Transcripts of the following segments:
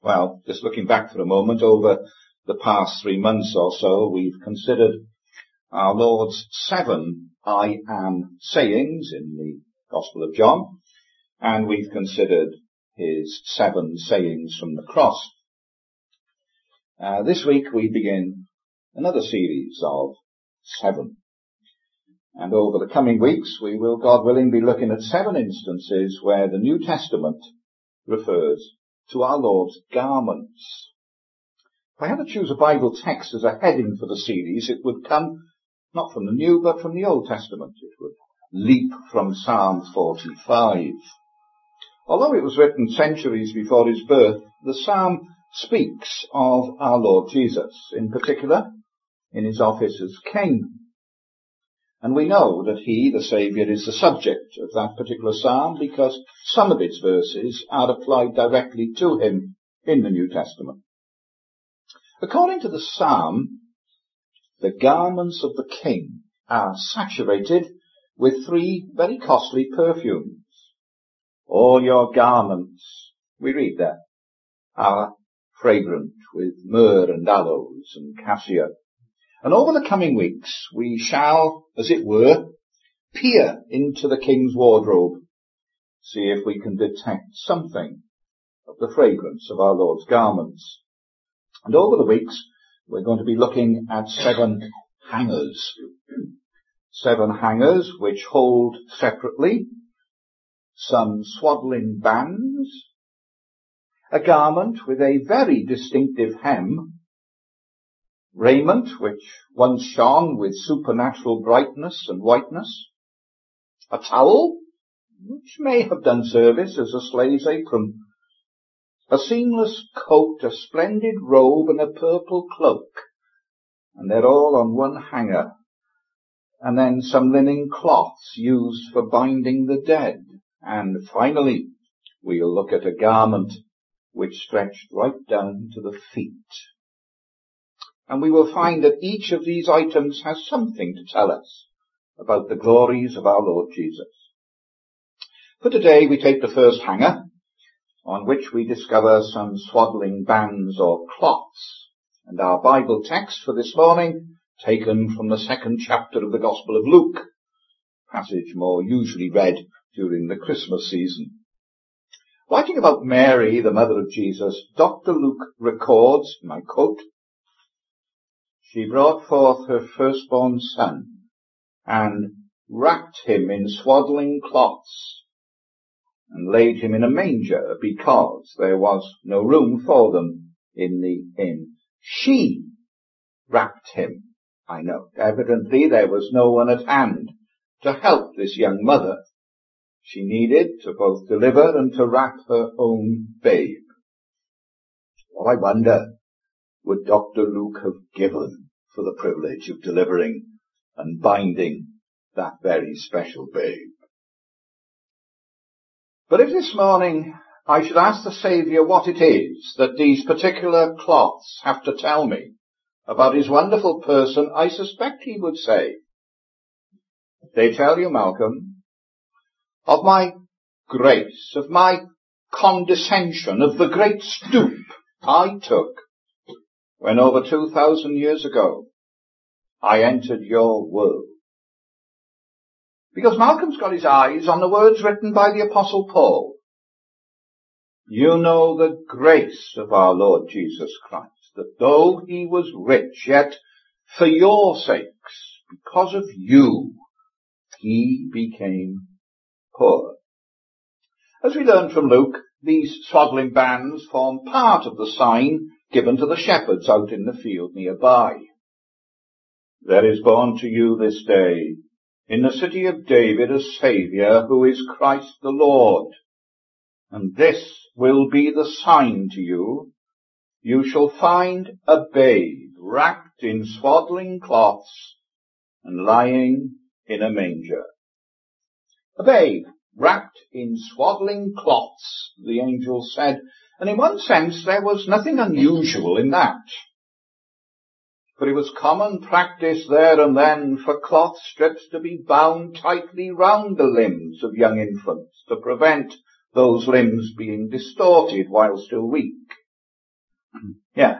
Well, just looking back for a moment over the past 3 months or so, we've considered our Lord's 7 I am sayings in the Gospel of John, and we've considered his 7 sayings from the cross. This week we begin another series of 7. And over the coming weeks we will, God willing, be looking at 7 instances where the New Testament refers to our Lord's garments. If I had to choose a Bible text as a heading for the series, it would come not from the New but from the Old Testament. It would leap from Psalm 45. Although it was written centuries before his birth, the psalm speaks of our Lord Jesus, in particular in his office as King. And we know that he, the Saviour, is the subject of that particular psalm because some of its verses are applied directly to him in the New Testament. According to the psalm, the garments of the King are saturated with 3 very costly perfumes. All your garments, we read there, are fragrant with myrrh and aloes and cassia. And over the coming weeks, we shall, as it were, peer into the King's wardrobe, see if we can detect something of the fragrance of our Lord's garments. And over the weeks, we're going to be looking at 7 hangers. 7 hangers which hold separately some swaddling bands, a garment with a very distinctive hem, raiment which once shone with supernatural brightness and whiteness, a towel which may have done service as a slave's apron, a seamless coat, a splendid robe, and a purple cloak, and they're all on one hanger, and then some linen cloths used for binding the dead, and finally we'll look at a garment which stretched right down to the feet. And we will find that each of these items has something to tell us about the glories of our Lord Jesus. For today we take the first hanger, on which we discover some swaddling bands or cloths, and our Bible text for this morning, taken from the 2nd chapter of the Gospel of Luke, passage more usually read during the Christmas season. Writing about Mary, the mother of Jesus, Dr. Luke records, and I quote, "She brought forth her firstborn son, and wrapped him in swaddling cloths, and laid him in a manger, because there was no room for them in the inn." She wrapped him, I know. Evidently there was no one at hand to help this young mother. She needed to both deliver and to wrap her own babe. Well, I wonder, would Dr. Luke have given for the privilege of delivering and binding that very special babe? But if this morning I should ask the Saviour what it is that these particular cloths have to tell me about his wonderful person, I suspect he would say, "They tell you, Malcolm, of my grace, of my condescension, of the great stoop I took when over 2,000 years ago I entered your world." Because Malcolm's got his eyes on the words written by the Apostle Paul. You know the grace of our Lord Jesus Christ, that though he was rich, yet for your sakes, because of you, he became poor. As we learn from Luke, these swaddling bands form part of the sign given to the shepherds out in the field nearby. There is born to you this day in the city of David a Saviour, who is Christ the Lord. And this will be the sign to you. You shall find a babe wrapped in swaddling cloths and lying in a manger. A babe wrapped in swaddling cloths, the angel said, and in one sense there was nothing unusual in that. For it was common practice there and then for cloth strips to be bound tightly round the limbs of young infants to prevent those limbs being distorted while still weak. Yeah.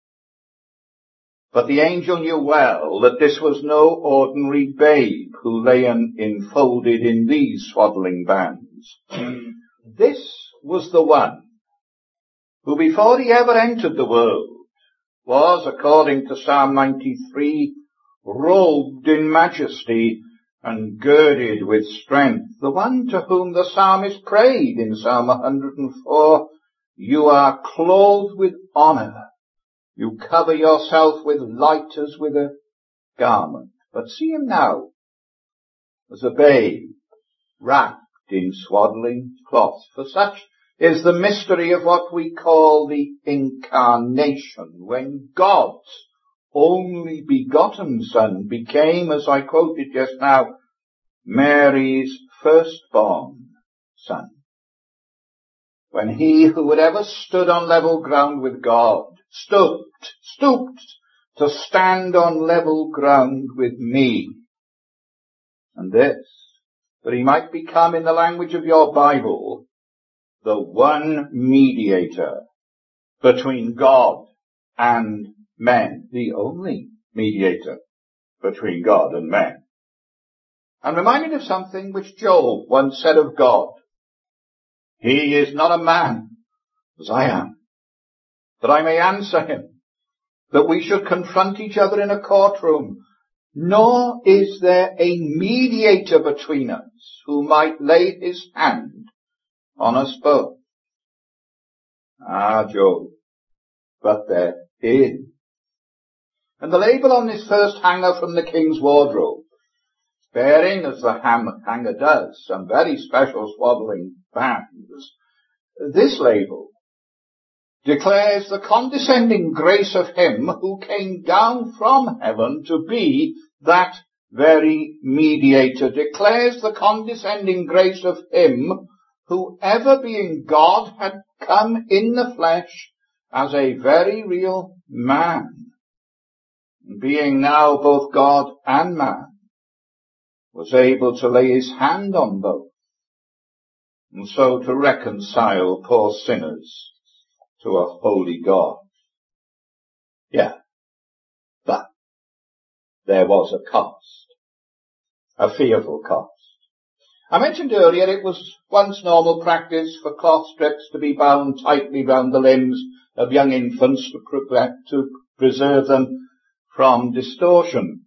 But the angel knew well that this was no ordinary babe who lay enfolded in these swaddling bands. This was the one who, before he ever entered the world, was, according to Psalm 93, robed in majesty and girded with strength. The one to whom the psalmist prayed in Psalm 104, you are clothed with honor. You cover yourself with light as with a garment. But see him now as a babe wrapped in swaddling cloth. For such is the mystery of what we call the incarnation, when God's only begotten Son became, as I quoted just now, Mary's firstborn son. When he who had ever stood on level ground with God stooped to stand on level ground with me. And this, that he might become, in the language of your Bible, the one mediator between God and men, the only mediator between God and men. I'm reminded of something which Job once said of God. He is not a man as I am, that I may answer him, that we should confront each other in a courtroom. Nor is there a mediator between us who might lay his hand on us both. Ah, Job, but there is. And the label on this first hanger from the king's wardrobe, bearing, as the hanger does, some very special swaddling bands, this label declares the condescending grace of him who came down from heaven to be that very mediator, declares the condescending grace of him who, ever being God, had come in the flesh as a very real man, being now both God and man, was able to lay his hand on both, and so to reconcile poor sinners to a holy God. Yeah, but there was a cost, a fearful cost. I mentioned earlier it was once normal practice for cloth strips to be bound tightly round the limbs of young infants to preserve them from distortion.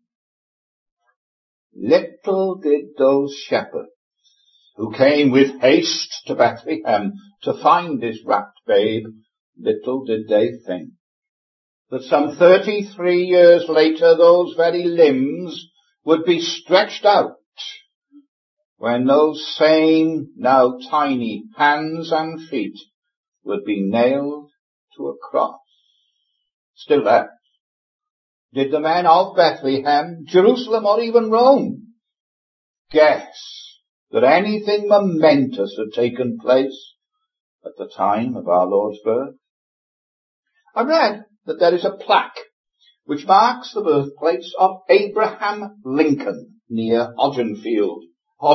Little did those shepherds who came with haste to Bethlehem to find this wrapped babe, little did they think that some 33 years later those very limbs would be stretched out when those same, now tiny, hands and feet would be nailed to a cross. Still less did the men of Bethlehem, Jerusalem, or even Rome guess that anything momentous had taken place at the time of our Lord's birth. I read that there is a plaque which marks the birthplace of Abraham Lincoln near Hodgenville,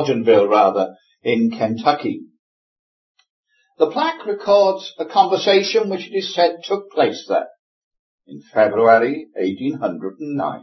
in Kentucky. The plaque records a conversation which it is said took place there in February 1809.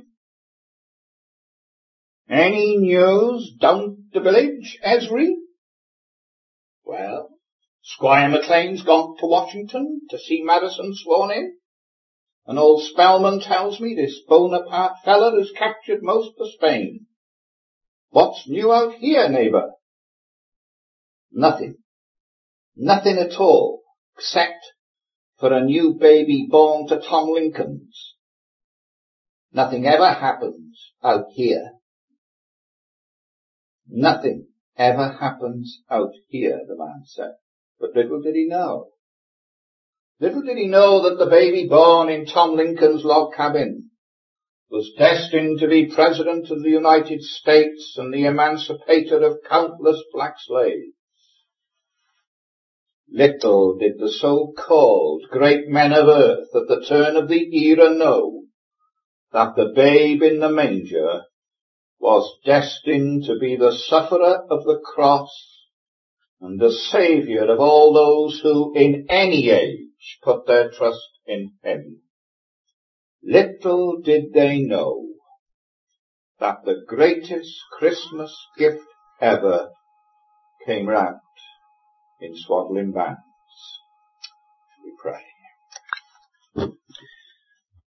Any news down the village, Esri? Well, Squire McLean's gone to Washington to see Madison sworn in. And old Spellman tells me this Bonaparte feller has captured most of Spain. What's new out here, neighbour? Nothing. Nothing at all, except for a new baby born to Tom Lincolns. Nothing ever happens out here. Nothing ever happens out here, the man said. But little did he know. Little did he know that the baby born in Tom Lincoln's log cabin was destined to be President of the United States and the emancipator of countless black slaves. Little did the so-called great men of earth at the turn of the era know that the babe in the manger was destined to be the sufferer of the cross and the saviour of all those who in any age put their trust in heaven. Little did they know that the greatest Christmas gift ever came wrapped in swaddling bands. We pray.